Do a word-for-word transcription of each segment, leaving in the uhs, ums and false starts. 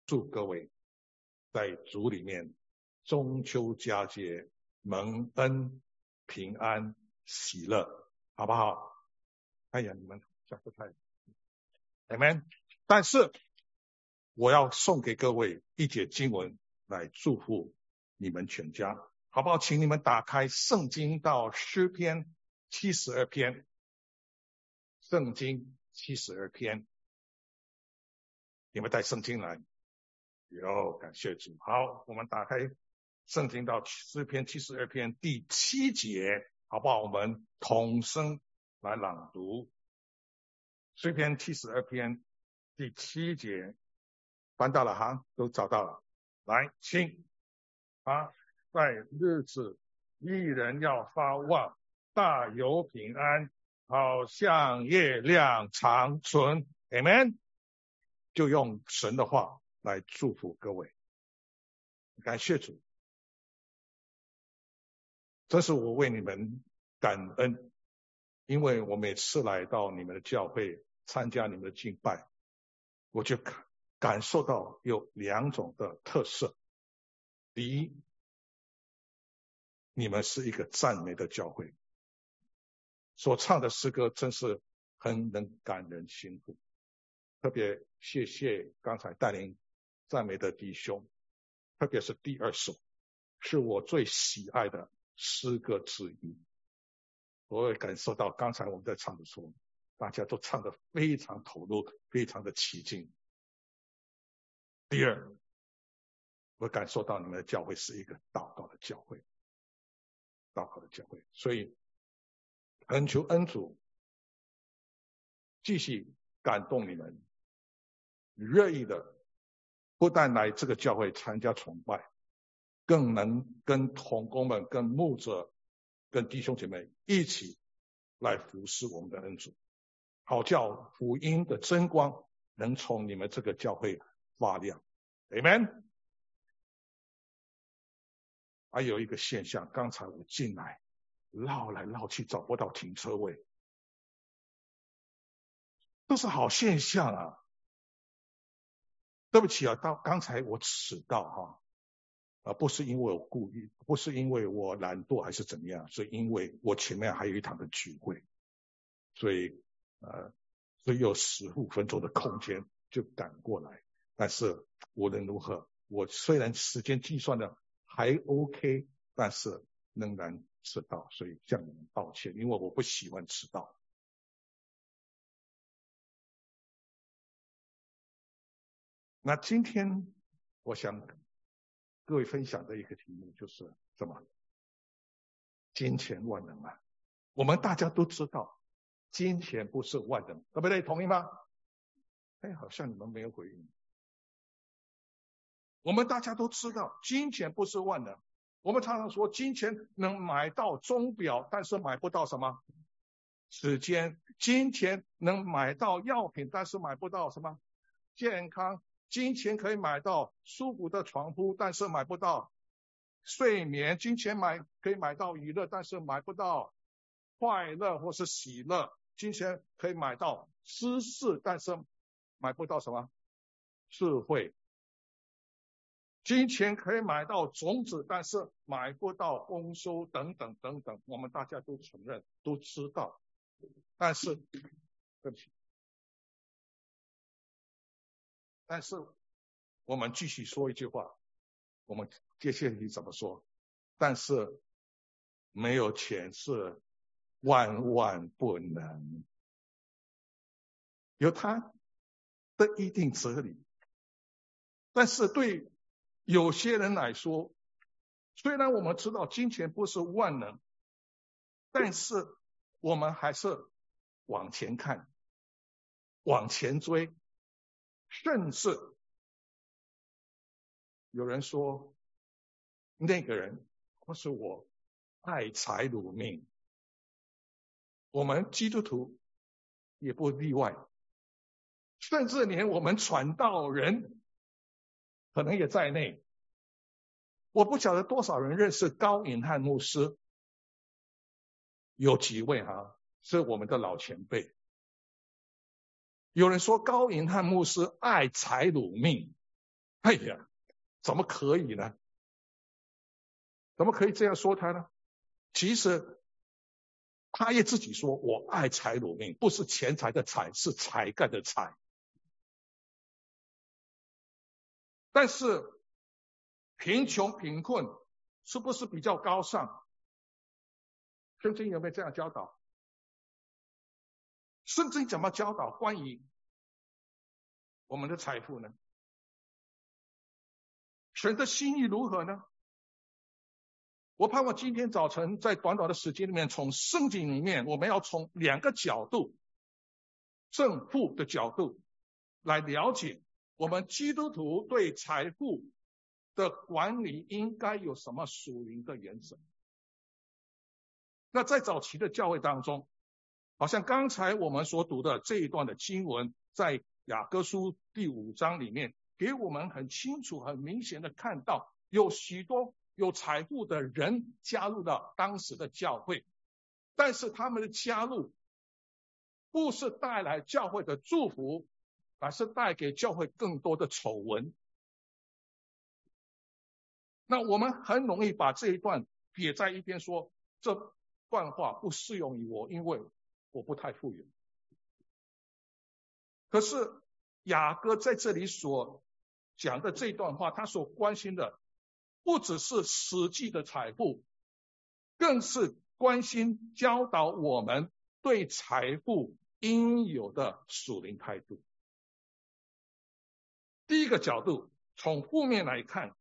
祝各位在主里面中秋佳节蒙恩平安喜乐，好不好？哎呀，你们讲不太 Amen。 但是我要送给各位一节经文来祝福你们全家，好不好？请你们打开圣经到诗篇七十二篇，圣经七十二篇，你们带圣经来。有，感谢主。好，我们打开圣经到诗篇七十二篇第七节，好不好？我们同声来朗读诗篇七十二篇第七节，翻到了哈，都找到了。来，请啊，在日子一人要发旺，大有平安，好像月亮长存。 Amen。 就用神的话来祝福各位，感谢主。这是我为你们感恩，因为我每次来到你们的教会参加你们的敬拜，我就感受到有两种的特色。第一，你们是一个赞美的教会，所唱的诗歌真是很能感人心腹。特别谢谢刚才带领赞美的弟兄，特别是第二首是我最喜爱的诗歌之一。我也感受到刚才我们在唱的时候，大家都唱得非常投入，非常的起劲。第二，我感受到你们的教会是一个祷告的教会，祷告的教会，所以恳求恩主继续感动你们，热意的不但来这个教会参加崇拜，更能跟同工们、跟牧者、跟弟兄姐妹一起来服侍我们的恩主，好叫福音的真光能从你们这个教会发亮。 Amen。 还有一个现象，刚才我进来绕来绕去找不到停车位，都是好现象啊。对不起啊，到刚才我迟到哈，啊，不是因为我故意，不是因为我懒惰还是怎么样，是因为我前面还有一堂的聚会，所以呃，所以有十五分钟的空间就赶过来。但是无论如何，我虽然时间计算的还 OK， 但是仍然迟到，所以向你们道歉，因为我不喜欢迟到。那今天我想各位分享的一个题目就是什么？金钱万能啊！我们大家都知道，金钱不是万能，对不对？同意吗？哎，好像你们没有回应。我们大家都知道，金钱不是万能。我们常常说，金钱能买到钟表，但是买不到什么？时间。金钱能买到药品，但是买不到什么？健康。金钱可以买到舒服的床铺，但是买不到睡眠。金钱买可以买到娱乐，但是买不到快乐或是喜乐。金钱可以买到知识，但是买不到什么？智慧。金钱可以买到种子，但是买不到丰收，等等等等，我们大家都承认，都知道。但是对不起但是我们继续说一句话，我们接下来怎么说？但是没有钱是万万不能，有它的一定哲理。但是对有些人来说，虽然我们知道金钱不是万能，但是我们还是往前看，往前追。甚至有人说，那个人或是我爱财如命，我们基督徒也不例外，甚至连我们传道人可能也在内。我不晓得多少人认识高隐汉牧师，有几位哈是我们的老前辈。有人说高隐汉牧师爱财如命， 哎呀，怎么可以呢？怎么可以这样说他呢？其实他也自己说，我爱财如命，不是钱财的财，是才干的才。但是贫穷贫困是不是比较高尚？圣经有没有这样教导？圣经怎么教导关于我们的财富呢？神的心意如何呢？我盼望今天早晨在短短的时间里面，从圣经里面，我们要从两个角度，正负的角度来了解我们基督徒对财富的管理应该有什么属灵的原则。那在早期的教会当中，好像刚才我们所读的这一段的经文，在雅各书第五章里面，给我们很清楚很明显的看到，有许多有财富的人加入到当时的教会，但是他们的加入不是带来教会的祝福，而是带给教会更多的丑闻。那我们很容易把这一段撇在一边，说这段话不适用于我，因为我不太富有。可是雅各在这里所讲的这段话，他所关心的不只是实际的财富，更是关心教导我们对财富应有的属灵态度。第一个角度，从负面来看，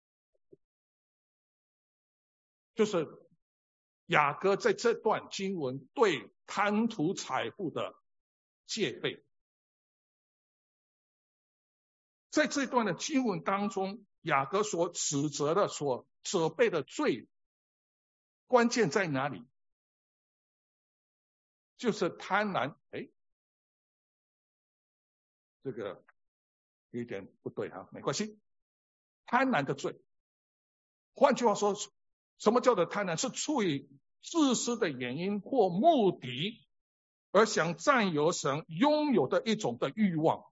就是雅各在这段经文对贪图财富的戒备。在这段的经文当中，雅各所指责的、所责备的罪，关键在哪里？就是贪婪。哎，这个有点不对哈，没关系。贪婪的罪，换句话说，什么叫做贪婪？是出于自私的原因或目的，而想占有神拥有的一种的欲望。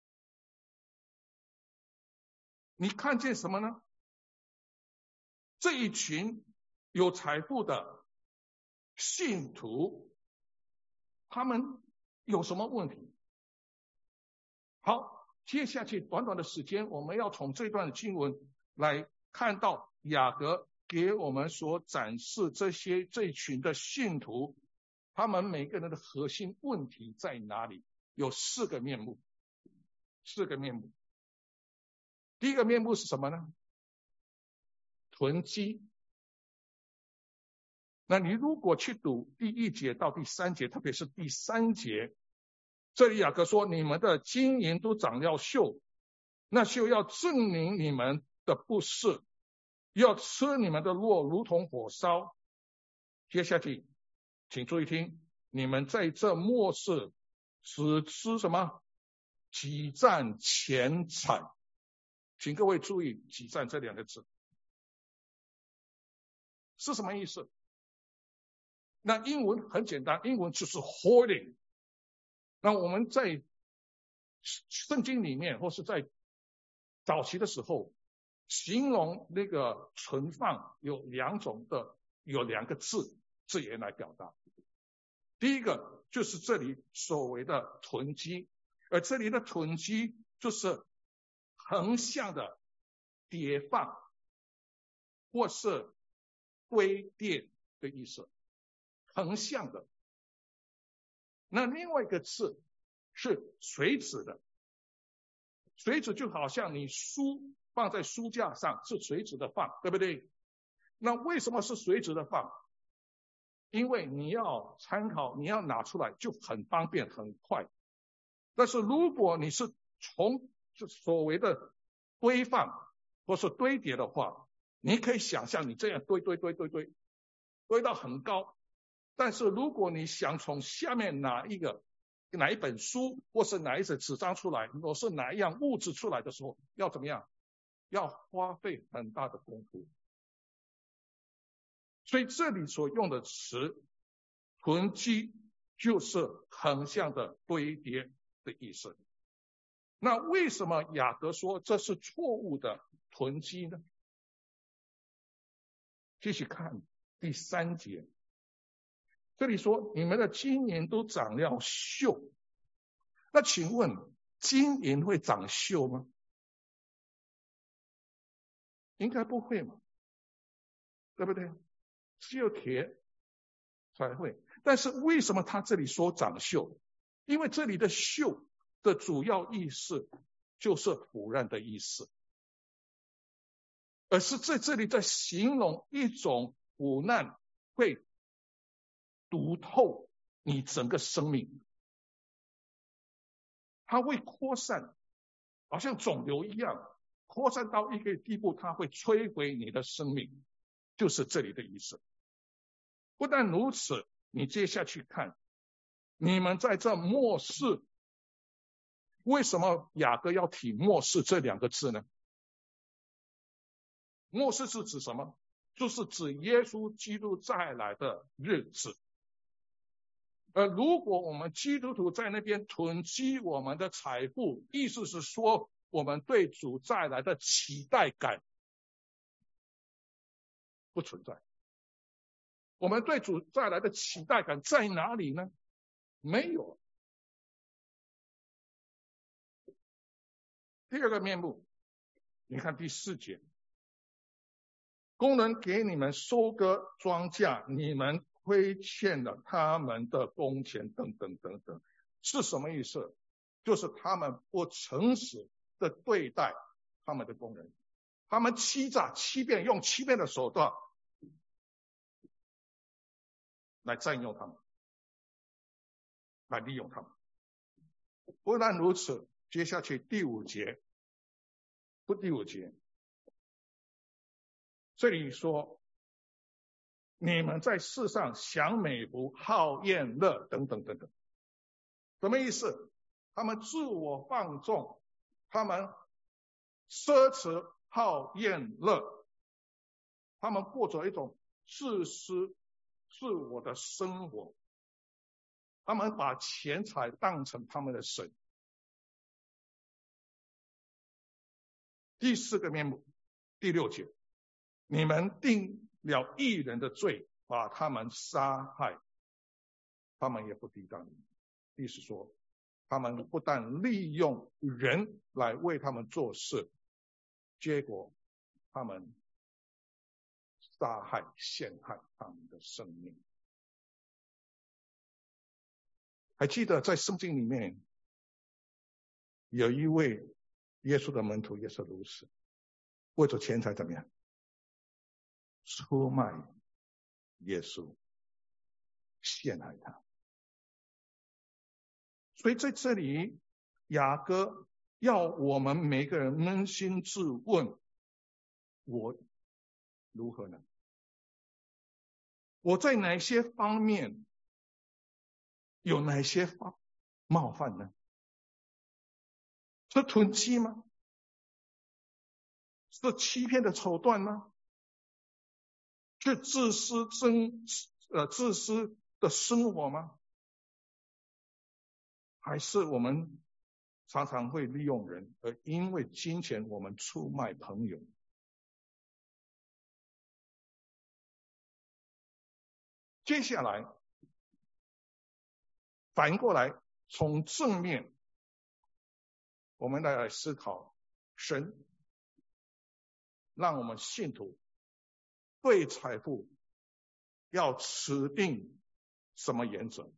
你看见什么呢？这一群有财富的信徒，他们有什么问题？好，接下去短短的时间，我们要从这段经文来看到雅各给我们所展示这些这一群的信徒，他们每个人的核心问题在哪里？有四个面目，四个面目。第一个面目是什么呢？囤积。那你如果去读第一节到第三节，特别是第三节，这里雅各说，你们的金银都长了锈，那锈要证明你们的不是，要吃你们的肉如同火烧。接下去请注意听，你们在这末世只吃什么？挤占钱财。请各位注意挤占这两个字是什么意思？那英文很简单，英文就是 hoarding。 那我们在圣经里面或是在早期的时候，形容那个存放有两种的，有两个字字眼来表达。第一个就是这里所谓的囤积，而这里的囤积就是横向的叠放或是堆叠的意思，横向的。那另外一个字是垂直的，垂直就好像你书放在书架上是垂直的放，对不对？那为什么是垂直的放？因为你要参考，你要拿出来就很方便很快。但是如果你是从所谓的堆放或是堆叠的话，你可以想象你这样堆堆堆堆堆堆到很高，但是如果你想从下面拿一个哪一本书或是哪一纸纸张出来，或是哪一样物质出来的时候，要怎么样？要花费很大的功夫。所以这里所用的词囤积就是横向的堆叠的意思。 那为什么雅各说这是错误的囤积呢？继续看第三节，这里说你们的金银都长了锈。那请问金银会长锈吗？应该不会嘛，对不对？只有铁才会。但是为什么他这里说长锈？因为这里的锈的主要意思就是腐烂的意思，而是在这里在形容一种腐烂会毒透你整个生命，它会扩散，好像肿瘤一样，扩散到一个地步，它会摧毁你的生命，就是这里的意思。不但如此，你接下去看，你们在这末世，为什么雅各要提末世这两个字呢？末世是指什么？就是指耶稣基督再来的日子。而如果我们基督徒在那边囤积我们的财富，意思是说我们对主再来的期待感不存在。我们对主再来的期待感在哪里呢？没有。第二个面目，你看第四节，工人给你们收割庄稼，你们亏欠了他们的工钱，等等等等，是什么意思？就是他们不诚实的对待他们的工人，他们欺诈、欺骗，用欺骗的手段来占用他们，来利用他们。不但如此，接下去第五节，不第五节，这里说你们在世上享美福、好宴乐，等等等等，什么意思？他们自我放纵，他们奢侈、好宴乐，他们过着一种自私、自我的生活，他们把钱财当成他们的神。第四个面目，第六节，你们定了义人的罪，把他们杀害，他们也不抵挡你。意思说，他们不但利用人来为他们做事，结果他们杀害、陷害他们的生命。还记得在圣经里面有一位耶稣的门徒也是如此，为着钱财怎么样？出卖耶稣，陷害他。所以在这里，雅各要我们每个人扪心自问，我如何呢？我在哪些方面有哪些冒犯呢？是囤积吗？是欺骗的手段吗？是自私真呃自私的生活吗？还是我们常常会利用人，而因为金钱我们出卖朋友？接下来反过来从正面我们来思考，神让我们信徒对财富要持定什么原则，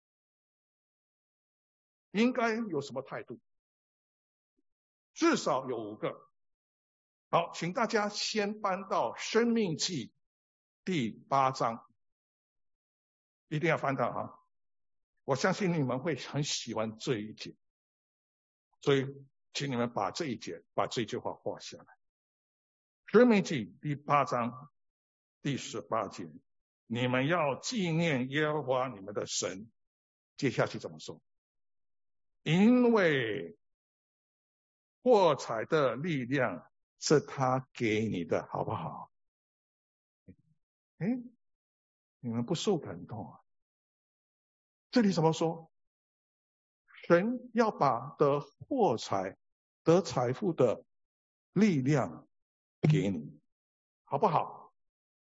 应该有什么态度？至少有五个。好，请大家先翻到申命记第八章，一定要翻到哈。我相信你们会很喜欢这一节，所以请你们把这一节把这句话画下来。申命记第八章第十八节，你们要纪念耶和华你们的神。接下去怎么说？因为获财的力量是他给你的，好不好？哎，你们不受感动啊？这里怎么说？ 神要把得获财、得财富的力量给你，好不好？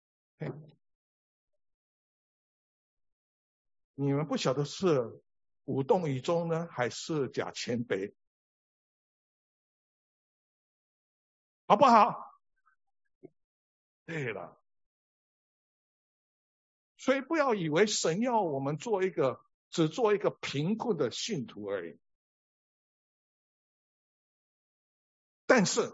你们不晓得是无动于衷呢，还是假谦卑，好不好？对了，所以不要以为神要我们做一个只做一个贫困的信徒而已。但是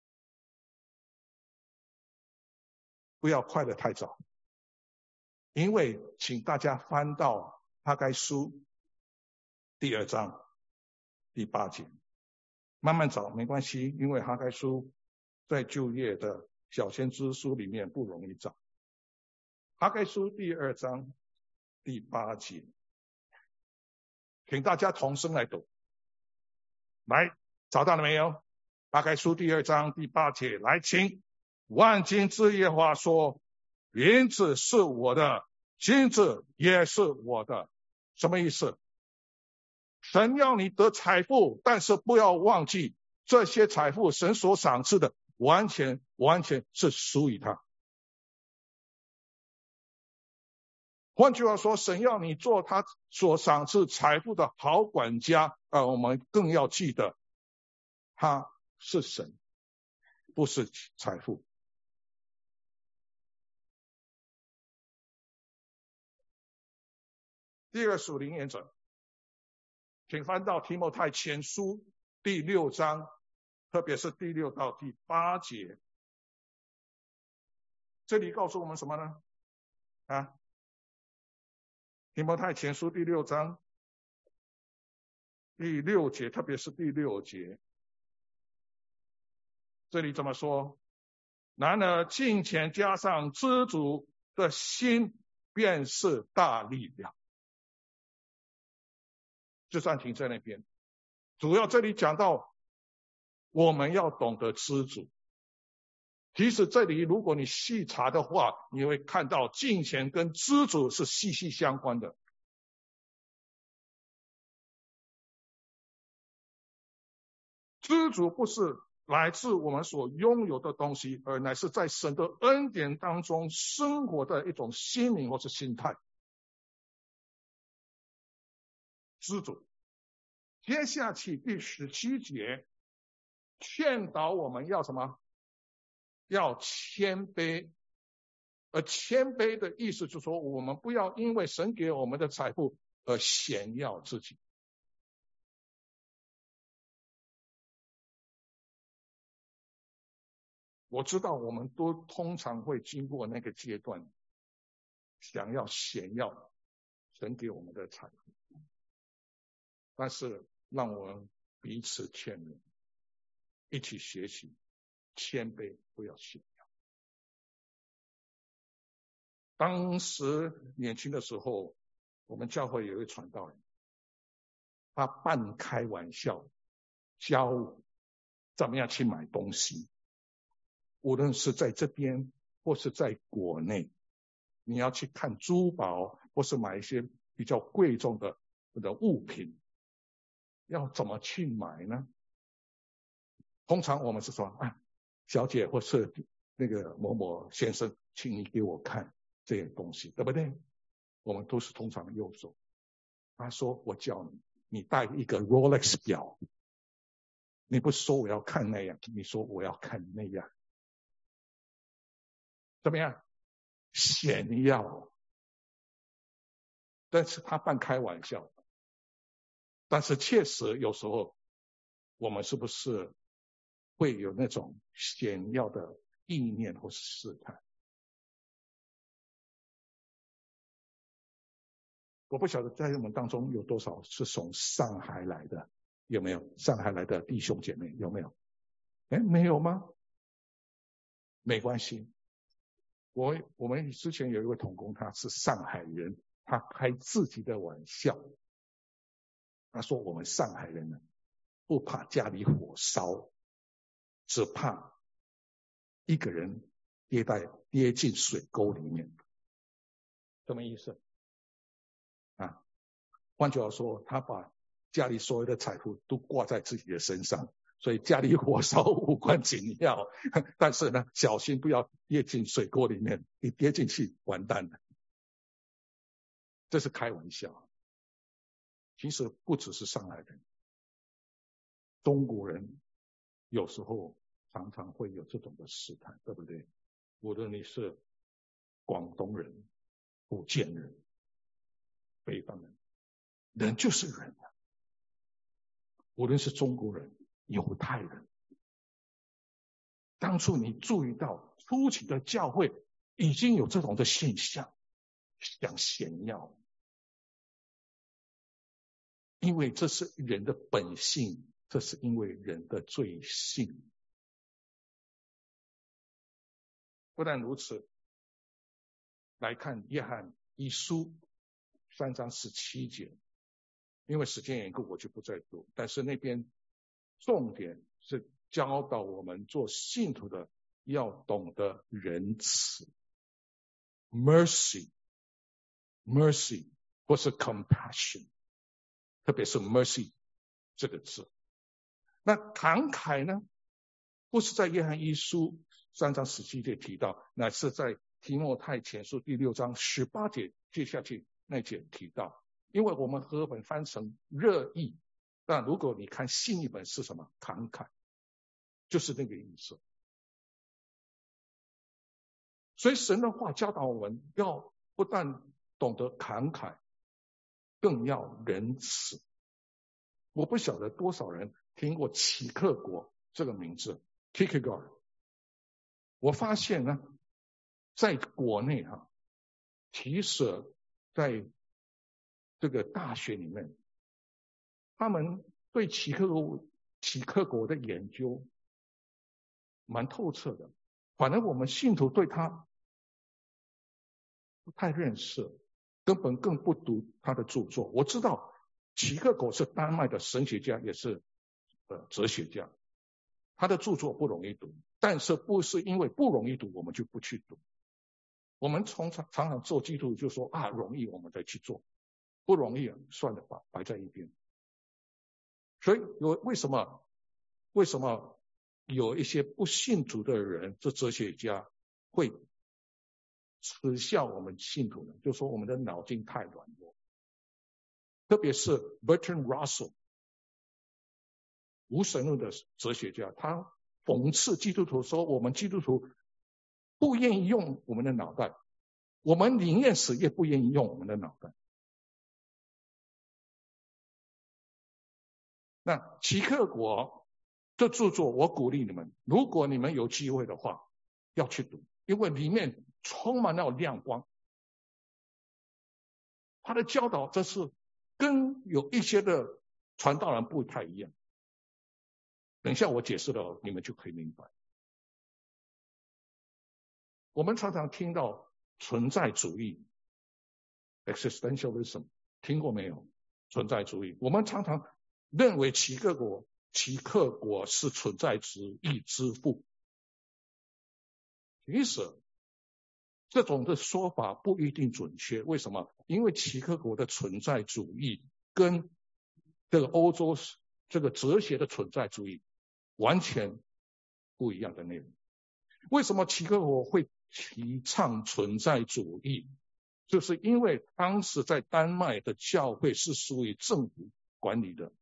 不要快得太早，因为请大家翻到哈该书第二章第八节，慢慢找没关系，因为哈该书在旧约的小先知书里面不容易找。哈该书第二章第八节，请大家同声来读。来，找到了没有？哈该书第二章第八节，来，请。万军之耶和华说，银子是我的，金子也是我的。什么意思？神要你得财富，但是不要忘记，这些财富神所赏赐的完全完全是属于他。换句话说，神要你做他所赏赐财富的好管家，而我们更要记得，他是神，不是财富。第二个属灵原则，请翻到提摩太前书第六章，特别是第六到第八节。这里告诉我们什么呢？啊，提摩太前书第六章第六节，特别是第六节，这里怎么说？然而敬虔加上知足的心，便是大力量。就暂停在那边。主要这里讲到我们要懂得知足。其实这里如果你细查的话，你会看到敬虔跟知足是息息相关的。知足不是来自我们所拥有的东西，而乃是在神的恩典当中生活的一种心灵或是心态。知足。接下去第十七节劝导我们要什么？要谦卑。而谦卑的意思就是说，我们不要因为神给我们的财富而炫耀自己。我知道我们都通常会经过那个阶段，想要炫耀神给我们的财富，但是让我们彼此劝勉，一起学习谦卑，不要炫耀。当时年轻的时候，我们教会有一位传道人，他半开玩笑教我怎么样去买东西，无论是在这边或是在国内，你要去看珠宝或是买一些比较贵重的的物品，要怎么去买呢？通常我们是说，啊，小姐或是那个某某先生，请你给我看这些东西，对不对？我们都是通常右手。他说，我教你，你带一个 Rolex 表，你不说我要看那样，你说我要看那样，怎么样？炫耀。但是他半开玩笑，但是确实有时候我们是不是会有那种炫耀的意念或是试探？我不晓得在我们当中有多少是从上海来的，有没有？上海来的弟兄姐妹有没有？哎，没有吗？没关系。我我们之前有一位同工，他是上海人，他开自己的玩笑，他说我们上海人呢，不怕家里火烧，只怕一个人跌在跌进水沟里面。什么意思啊？换句话说，他把家里所有的财富都挂在自己的身上，所以家里火烧无关紧要，但是呢，小心不要跌进水锅里面，一跌进去完蛋了。这是开玩笑，其实不只是上海人，中国人有时候常常会有这种的试探，对不对？无论你是广东人、福建人、北方人，人就是人啊。无论是中国人、犹太人，当初你注意到初期的教会已经有这种的现象，想炫耀，因为这是人的本性，这是因为人的罪性。不但如此，来看约翰一书三章十七节，因为时间缘故我就不再读，但是那边重点是教导我们做信徒的要懂得仁慈 mercy mercy 或是 compassion， 特别是 mercy 这个字。那慷慨呢，不是在约翰一书三章十七节提到，乃是在提摩太前书第六章十八节接下去那节提到。因为我们和本翻成热意，但如果你看新译本是什么？慷慨，就是那个意思。所以神的话教导我们要不但懂得慷慨，更要仁慈。我不晓得多少人听过齐克果这个名字 Kierkegaard。 我发现呢，在国内哈、啊，其实在这个大学里面，他们对齐克果齐克果的研究蛮透彻的，反正我们信徒对他不太认识，根本更不读他的著作。我知道齐克果是丹麦的神学家，也是呃哲学家，他的著作不容易读，但是不是因为不容易读我们就不去读。我们常常常常做基督徒就说啊容易我们再去做，不容易算了吧，摆在一边。所以有为什么为什么有一些不信主的人，这哲学家会耻笑我们信徒呢？就说我们的脑筋太软弱。特别是 Bertrand Russell 无神论的哲学家，他讽刺基督徒说，我们基督徒不愿意用我们的脑袋，我们宁愿死也不愿意用我们的脑袋。那齐克果这著作，我鼓励你们，如果你们有机会的话，要去读，因为里面充满了亮光。他的教导这是跟有一些的传道人不太一样。等一下我解释了，你们就可以明白。我们常常听到存在主义 existentialism， 听过没有？存在主义，我们常常认为齐克果齐克果是存在主义之父。其实这种的说法不一定准确。为什么？因为齐克果的存在主义跟这个欧洲这个哲学的存在主义完全不一样的内容。为什么齐克果会提倡存在主义？就是因为当时在丹麦的教会是属于政府管理的，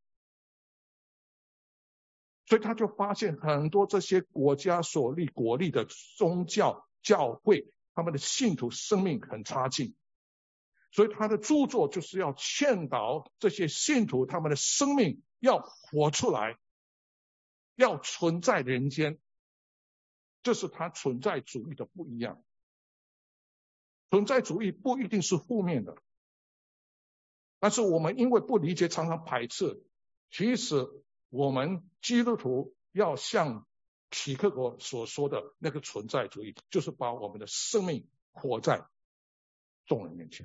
所以他就发现很多这些国家所立国立的宗教教会，他们的信徒生命很差劲，所以他的著作就是要劝导这些信徒，他们的生命要活出来，要存在人间。这是他存在主义的不一样。存在主义不一定是负面的，但是我们因为不理解，常常排斥。其实我们基督徒要像齐克果所说的那个存在主义，就是把我们的生命活在众人面前。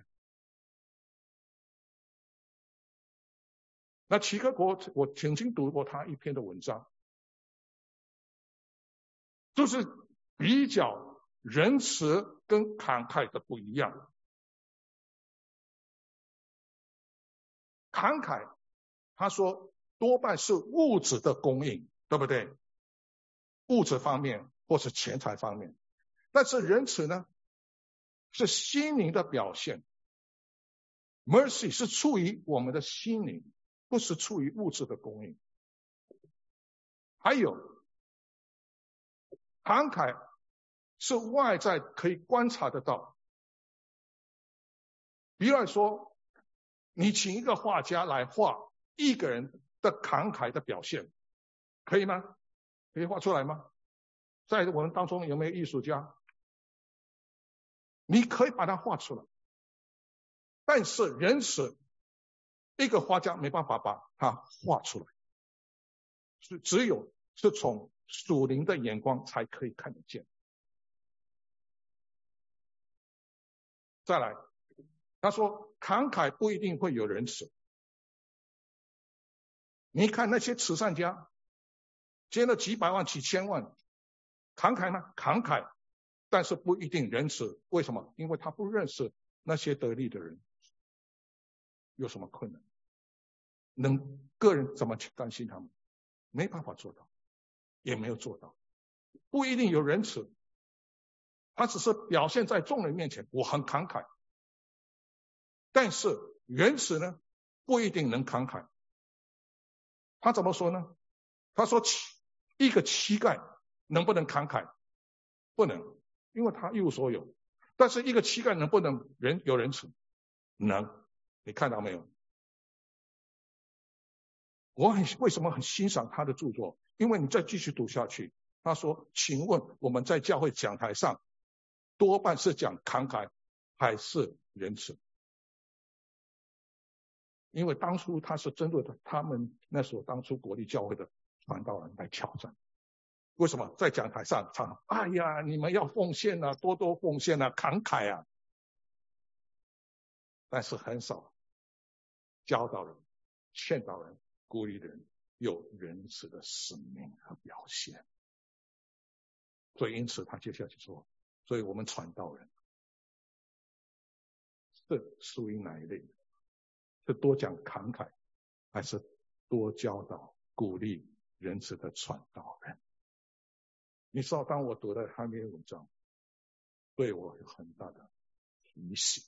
那齐克果我曾经读过他一篇的文章，就是比较仁慈跟慷慨的不一样。慷慨他说多半是物质的供应，对不对？物质方面或是钱财方面。但是仁慈呢，是心灵的表现。Mercy 是出于我们的心灵，不是出于物质的供应。还有慷慨是外在可以观察得到。比如来说，你请一个画家来画一个人的慷慨的表现，可以吗？可以画出来吗？在我们当中有没有艺术家？你可以把它画出来，但是仁慈一个画家没办法把它画出来，是只有是从属灵的眼光才可以看得见。再来，他说慷慨不一定会有仁慈。你看那些慈善家捐了几百万几千万，慷慨吗？慷慨，但是不一定仁慈。为什么？因为他不认识那些得利的人有什么困难，能个人怎么去担心他们？没办法做到，也没有做到。不一定有仁慈，他只是表现在众人面前我很慷慨，但是仁慈呢不一定能慷慨。他怎么说呢？他说一个乞丐能不能慷慨？不能，因为他一无所有。但是一个乞丐能不能人有仁慈？能。你看到没有？我很为什么很欣赏他的著作？因为你再继续读下去，他说请问我们在教会讲台上多半是讲慷慨还是仁慈？因为当初他是针对他们那时候当初国立教会的传道人来挑战。为什么在讲台上唱哎呀你们要奉献啊，多多奉献啊，慷慨啊，但是很少教导人、劝导人、鼓励人有仁慈的使命和表现。所以因此他接下去说，所以我们传道人是属于哪一类？是多讲慷慨还是多教导鼓励仁慈的传道人？你知道当我读了他篇文章，对我有很大的提醒。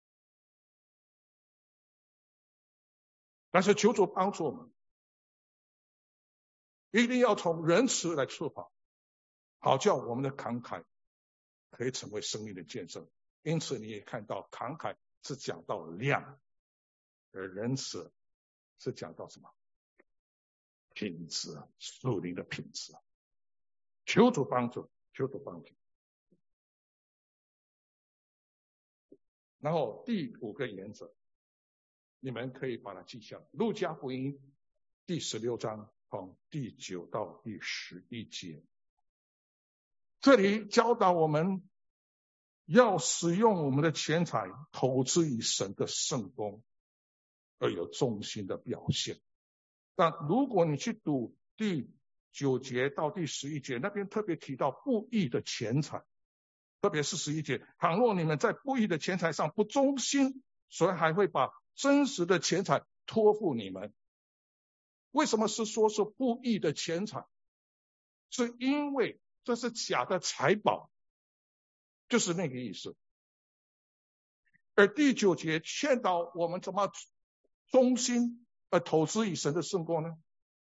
但是求主帮助我们，一定要从仁慈来出发，好叫我们的慷慨可以成为生命的见证。因此你也看到慷慨是讲到量，而仁慈是讲到什么？品质，属灵的品质。求主帮助，求主帮助。然后第五个原则，你们可以把它记下来。路加福音第十六章从第九到第十一节，这里教导我们要使用我们的钱财投资于神的圣工，而有忠心的表现。但如果你去读第九节到第十一节，那边特别提到不义的钱财，特别是十一节，倘若你们在不义的钱财上不忠心，谁还会把真实的钱财托付你们？为什么是说是不义的钱财？是因为这是假的财宝，就是那个意思。而第九节劝导我们怎么忠心而投资于神的圣工呢？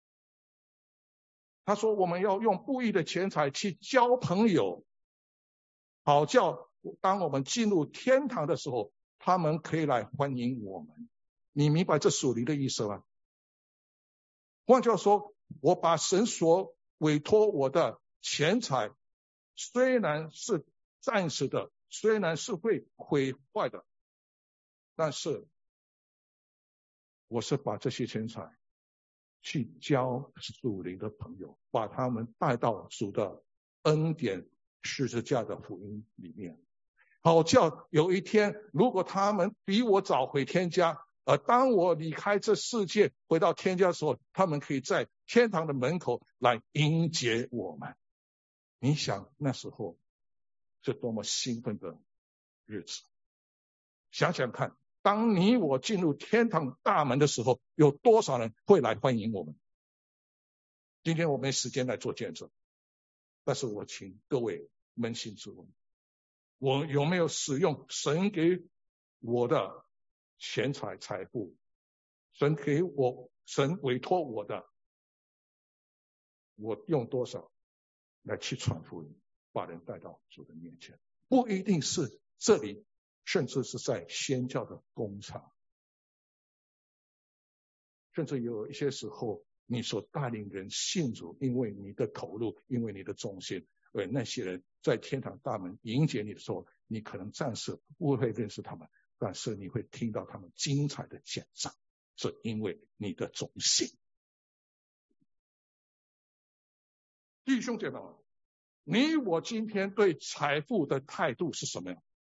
他说我们要用不义的钱财去交朋友，好叫当我们进入天堂的时候，他们可以来欢迎我们。你明白这属灵的意思吗？换句话说，我把神所委托我的钱财，虽然是暂时的，虽然是会毁坏的，但是我是把这些钱财去交属灵的朋友，把他们带到主的恩典十字架的福音里面，好叫有一天如果他们比我早回天家，而当我离开这世界回到天家的时候，他们可以在天堂的门口来迎接我们。你想那时候是多么兴奋的日子，想想看， 当你我进入天堂大门的时候，有多少人会来欢迎我们？今天我没时间来做见证，但是我请各位扪心自问，我有没有使用神给我的钱财财富，神给我神委托我的，我用多少来去传福音，把人带到主的面前？不一定是这里，甚至是在宣教的工场，甚至有一些时候你所带领人信主，因为你的投入，因为你的忠心，而那些人在天堂大门迎接你的时候，你可能暂时不会认识他们，但是你会听到他们精彩的讲章，是因为你的忠心。弟兄姐妹们，你我今天对财富的态度是什么样？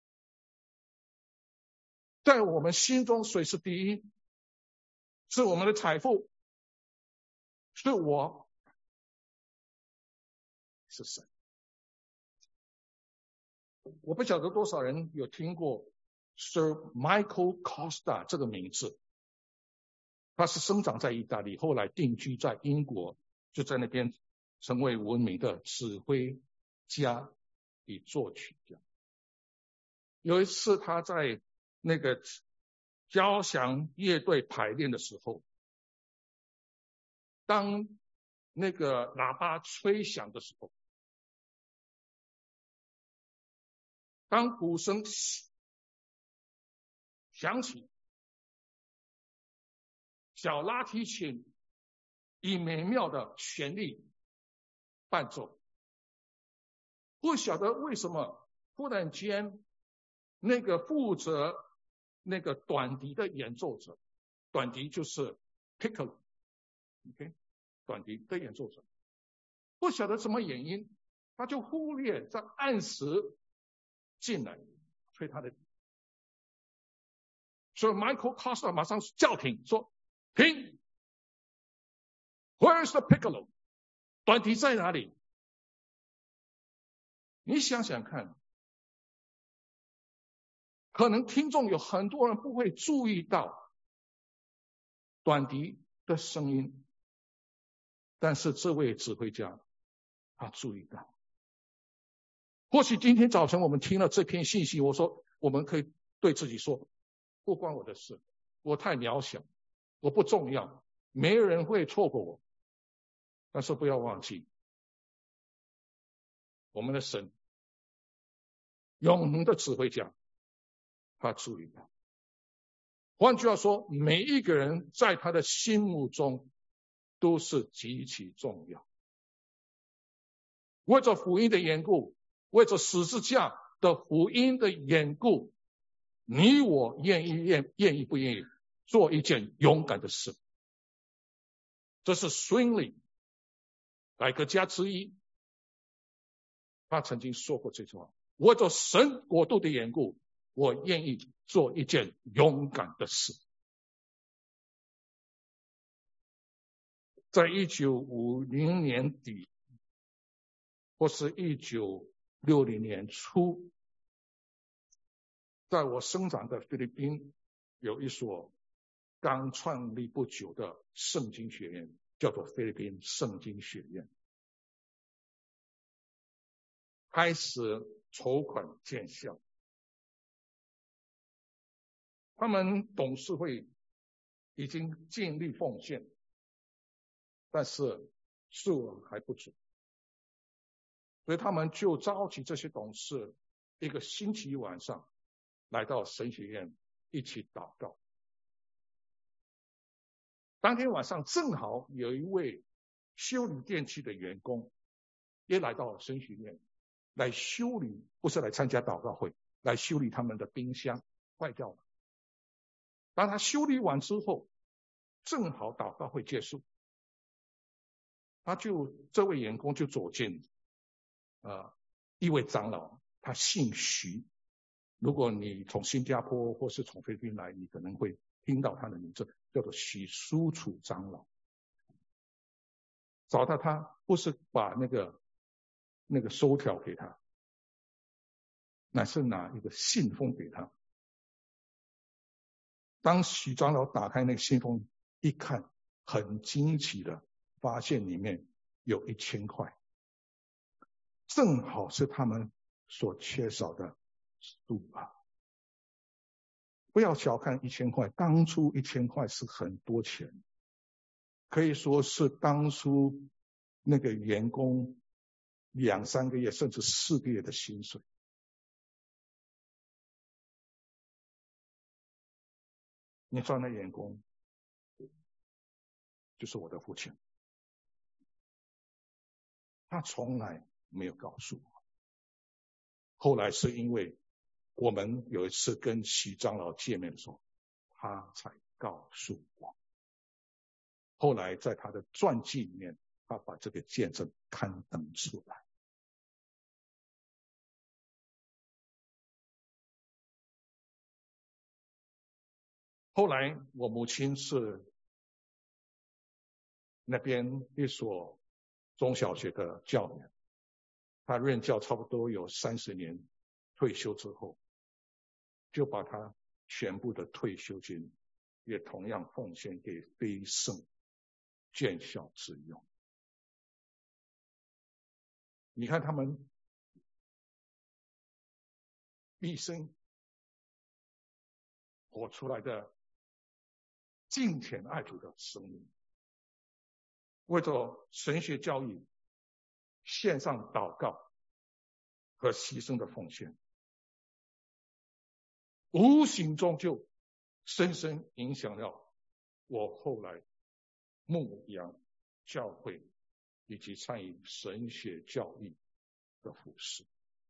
在我们心中谁是第一？是我们的财富？是我？是神？我不晓得多少人有听过 Sir Michael Costa 这个名字，他是生长在意大利，后来定居在英国，就在那边成为闻名的指挥家与作曲家。有一次他在那个交响乐队排练的时候，当那个喇叭吹响的时候，当鼓声响起，小拉提琴以美妙的旋律伴奏，不晓得为什么忽然间那个负责那个短笛的演奏者，短笛就是 piccolo， OK， 短笛的演奏者，不晓得什么原因，他就忽略在按时进来吹他的笛，所以 Michael Costa 马上叫停，说停 ，Where's the piccolo？ 短笛在哪里？你想想看，可能听众有很多人不会注意到短笛的声音，但是这位指挥家他注意到。或许今天早晨我们听了这篇信息，我说我们可以对自己说，不关我的事，我太渺小，我不重要，没有人会错过我。但是不要忘记，我们的神，永恒的指挥家，他注意到。换句话说，每一个人在他的心目中都是极其重要。为着福音的缘故，为着十字架的福音的缘故，你我愿意愿愿意不愿意做一件勇敢的事？这是孙理改革家之一，他曾经说过这句话：为着神国度的缘故，我愿意做一件勇敢的事。在一九五零年底或是一九六零年初，在我生长的菲律宾有一所刚创立不久的圣经学院，叫做菲律宾圣经学院，开始筹款建校。他们董事会已经尽力奉献，但是数额还不足，所以他们就召集这些董事一个星期晚上来到神学院一起祷告。当天晚上正好有一位修理电器的员工也来到神学院来修理，不是来参加祷告会，来修理他们的冰箱坏掉了。当他修理完之后，正好祷告会结束，他就这位员工就走进呃一位长老，他姓徐，如果你从新加坡或是从菲律宾来，你可能会听到他的名字，叫做许书楚长老。找到他不是把那个那个收条给他，乃是拿一个信封给他。 当许长老打开那个信封一看，很惊奇的发现里面有一千块，正好是他们所缺少的数额。不要小看一千块，当初一千块是很多钱，可以说是当初那个员工两三个月甚至四个月的薪水。你知道那员工就是我的父亲，他从来没有告诉我。后来是因为我们有一次跟许长老见面的时候，他才告诉我。后来在他的传记里面，他把这个见证刊登出来。后来我母亲是那边一所中小学的教员，她任教差不多有三十年，退休之后就把她全部的退休金也同样奉献给非圣建校之用。你看他们毕生活出来的敬虔爱主的生命，为着神学教育献上祷告和牺牲的奉献，无形中就深深影响了我后来牧养教会以及参与神学教育的服事。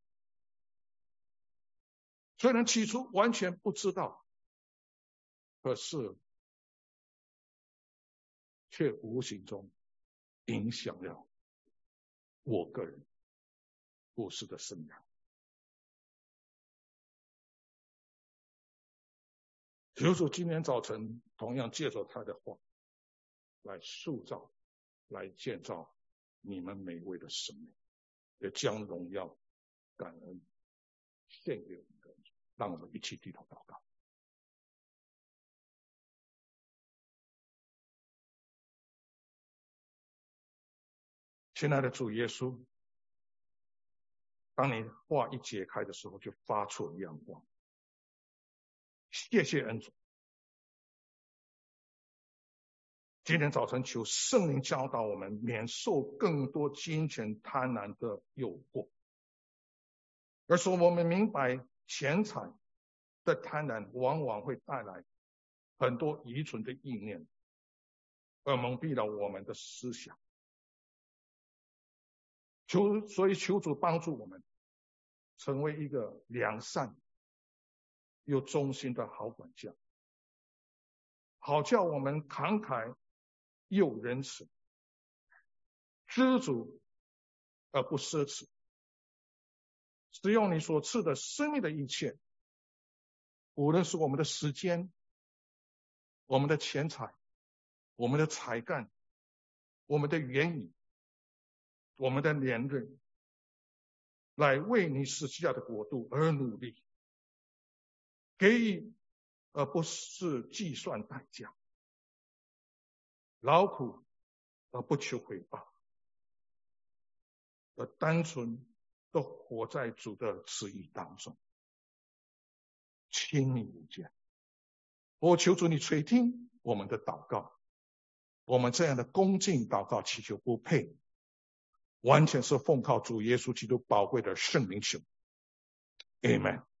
虽然起初完全不知道，可是却无形中影响了我个人服事的生涯。求主今天早晨同样借着他的话来塑造来建造你们每位的生命，也将荣耀感恩献给我们的主。让我们一起低头祷告。亲爱的主耶稣，当你话一解开的时候，就发出了阳光。谢谢恩主。今天早晨求圣灵教导我们，免受更多金钱贪婪的诱惑，而说我们明白钱财的贪婪往往会带来很多愚蠢的意念，而蒙蔽了我们的思想。求所以求主帮助我们成为一个良善又忠心的好管家，好叫我们慷慨又仁慈，知足而不奢侈，使用你所赐的生命的一切，无论是我们的时间、我们的钱财、我们的才干、我们的言语、我们的年日，来为你十字架的国度而努力，给予而不是计算代价，劳苦而不求回报，而单纯都活在主的旨意当中，亲密无间。我求主你垂听我们的祷告，我们这样的恭敬祷告祈求不配，完全是奉靠主耶稣基督宝贵的圣名求。 Amen。